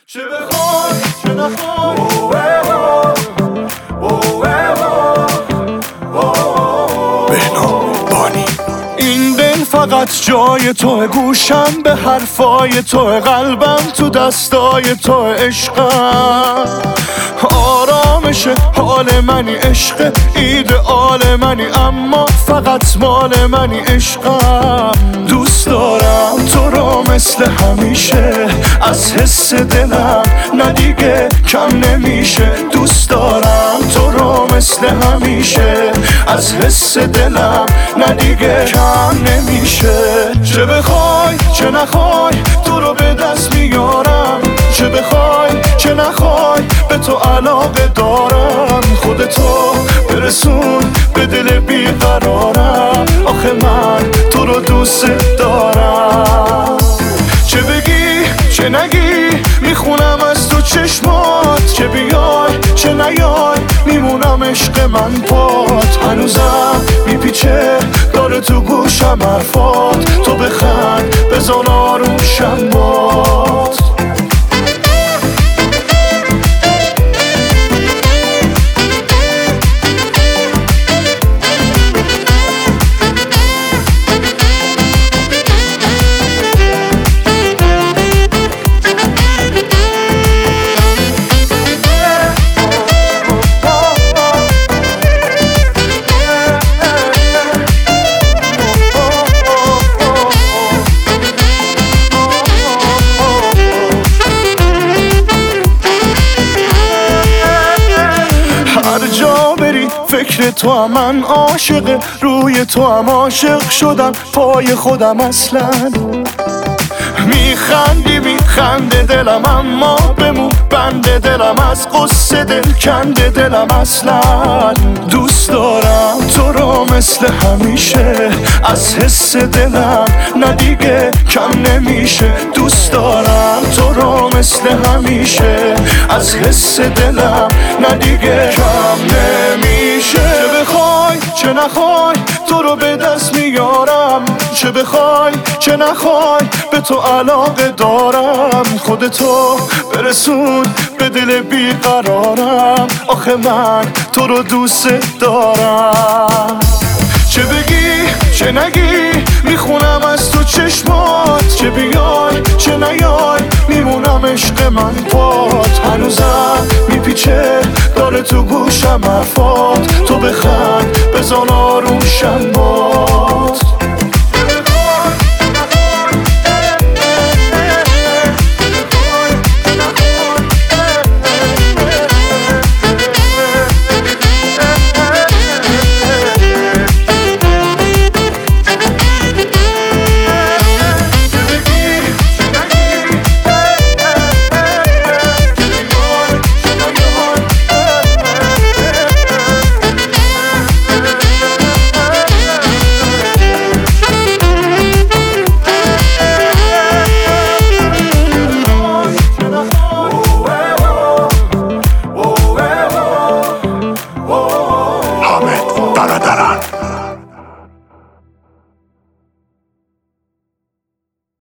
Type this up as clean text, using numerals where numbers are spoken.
چه بخوای چه نخوای بهنام بانی. این دل فقط جای تو، گوشم به حرفای تو، قلبم تو دستای تو، عشقم آرامش حال منی، عشق ایدئال منی، اما فقط مال منی، عشقم دوست دارم تو رو مثل همیشه، از حس دلم نه دیگه کم نمیشه، دوست دارم تو رو مثل همیشه، از حس دلم نه دیگه کم نمیشه. چه بخوای چه نخوای تو رو به دست میارم، چه بخوای چه نخوای به تو علاقه دارم، خودتو برسون به دل بیقرارم، آخه من تو رو دوست دارم. چه بگی چه نگی میخونم از تو چشمات، چه بیای چه نیای میمونم عشق من پات، هنوزم میپیچه داره تو گوشم حرفات، تو بخند بزن آروم شمات. فکر تو هم من عاشق، روی تو هم عاشق شدم، پای خودم اصلا میخنده دلم، اما بمون بنده دلم، از قصه دل کنده دلم، اصلا دوست دارم تو رو مثل همیشه، از حس دلم نه دیگه کم نمیشه، دوست دارم تو رو مثل همیشه، از حس دلم نه دیگه کم نمیشه. چه بخوای چه نخوای تو رو به دست میارم، چه بخوای چه نخوای به تو علاقه دارم، خودتو برسون به دل بیقرارم، آخه من تو رو دوست دارم. چه بگی چه نگی میخونم از تو چشمات، چه بیای چه نیای میمونم عشق من پات، هنوزم میپیچه داره تو گوشم حرفات، تو بخند بزن آروم شمات.